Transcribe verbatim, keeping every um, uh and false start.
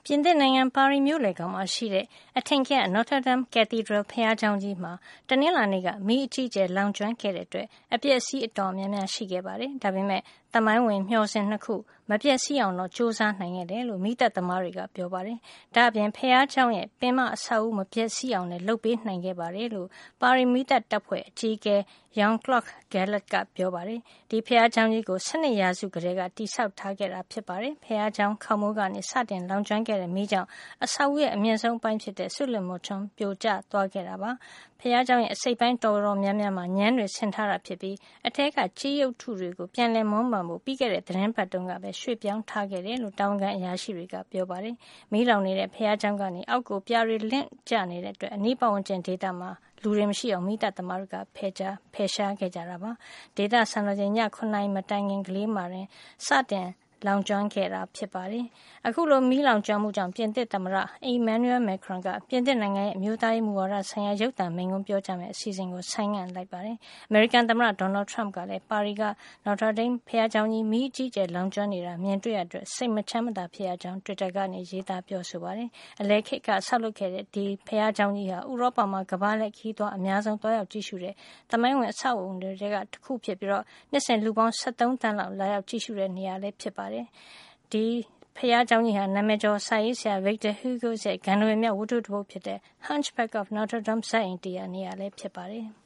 ပြင်သစ်နိုင်ငံပါရီမြို့လယ်ကောင်မှာရှိတဲ့အထင်ကရ Notre Dame Cathedral ဘုရားကျောင်းကြီးမှာတနင်္လာနေ့ကမီးအကြီးအကျယ်လောင်ကျွမ်းခဲ့တဲ့အတွက်အပျက်အစီးအတော်များများရှိခဲ့ပါတယ်။ဒါပေမဲ့သမိုင်းဝင်မျှော်စင်နှစ်ခုမပျက်စီးအောင်တော့စ조사နိုင်ခဲ့တယ်လို့မီးသတ်သမားတွေကပြောပါတယ်။ဒါ့အပြင်ဘုရားကျောင်းရဲ့ပင်မအဆောက်အဦမပျက်စီးအောင်လည်းလုပ်ပေးနိုင်ခဲ့ပါတယ်လို့ပါရီမီးသတ်တပ်ဖွဲ့အကြီးအကဲ Jean-Claude Gallet ကပြောပါတယ်။ဒီဘုရားကျောင်းကြီးကို၁၂ရာစုကတည်းကတည်ဆောက်ထားခဲ့တာဖြစ်ပါတယ်။ဘုရားကျောင်းခေါင်မိုးကနေစတင်လောင်ကျွမ်းခဲ့တဲ့မီးကြောင့်အဆောက်အဦရဲ့အမြင့်ဆုံးပိုင်းဖြစ်တဲ့ဆွလင်မော်ထွန်းပြိုကျသွားခဲ့တာပါ။ဘုရားကျောင်းရဲ့အစိပ်ပိုင်းတော်တော်များများမှာညမ်းတွေဆင်ထားတာဖြစ်ပြီးအထက်ကကြေးရုပ်ထုတွေကိုပြန်လည်မွမ်းမံဖို့ပြီးခဲ့တဲ့သတင်းပတ်တုန်းကပဲရွှေ့ပြောင်းထားခဲ့တယ်လို့တာဝန်ခံအရာရှိတွေကပြောပါတယ်။မီးလောင်နေတဲ့ဘုရားကျောင်းကနေအောက်ကိုပြာတွေလင့်ကျနေတဲ့အတွက်အနီးပတ်ဝန်းကျင်ဒေသမှာလူတွေမရှိအောင်မိတပ်သမားတွေကဖယ်ရှားဖယ်ရှားခဲ့ကြတာပါဒေသစံတော်ချိန်ညခုနှစ်နာရီမတိုင်ခင်ကလေးမှာတင်စတင်လောင်ကျွမ်းခဲ့တာဖြစ်ပါတယ်အခုလိုမီးလောင်ကျွမ်းမှုကြောင့်ပြင်သစ်သမ္မတ Emmanuel Macron ကပြင်သစ်နိုင်ငံရဲ့အမျိုးသားရေးမူဝါဒဆိုင်ရာရုပ်သံမိန့်ခွန်းပြောကြားမယ့်အစီအစဉ်ကိုဆိုင်းငံ့လိုက်ပါတယ်အမေရိကန်သမ္မတ Donald Trump ကလည်းပါရီက Notre Dame ဘုရားကျောင်းကြီးမီးအကြီးအကျယ်လောင်ကျွမ်းနေတာမြင်တွေ့ရတဲ့အတွက်စိတ်မချမ်းမသာဖြစ်ရကြောင်း Twitter ကနေရေးသားပြောဆိုပါတယ်အလဲခေတ်ကဆောက်လုပ်ခဲ့တဲ့ဒီဘုရားကျောင်းကြီးဟာဥရောပမှာကမ္ဘာလှည့်ခရီးသွားအများဆုံးတွားရောက်ကြည့်ရှုတဲ့သမိုင်းဝင်အဆောက်အဦတွေကတစ်ခုဖြစ်ပြီးတော့နှစ်စဉ်လူပေါင်း၁၃တန်းလောက်လာရောက်ကြည့်ရှုတဲ့နေရာလည်းဖြစ်ပါတယ်ဒီဘုရားကျောင်းကြီးဟာနာမည်ကျော်စာရေးဆရာ Victor Hugo ရဲ့ဂန္ဓဝင်မြောက်ဝတ္ထုတစ်ပုဒ်ဖြစ်တဲ့ Hunchback of Notre Dame ဇာတ်အိမ်တည်ရာနေရာလည်းဖြစ်ပါတယ်။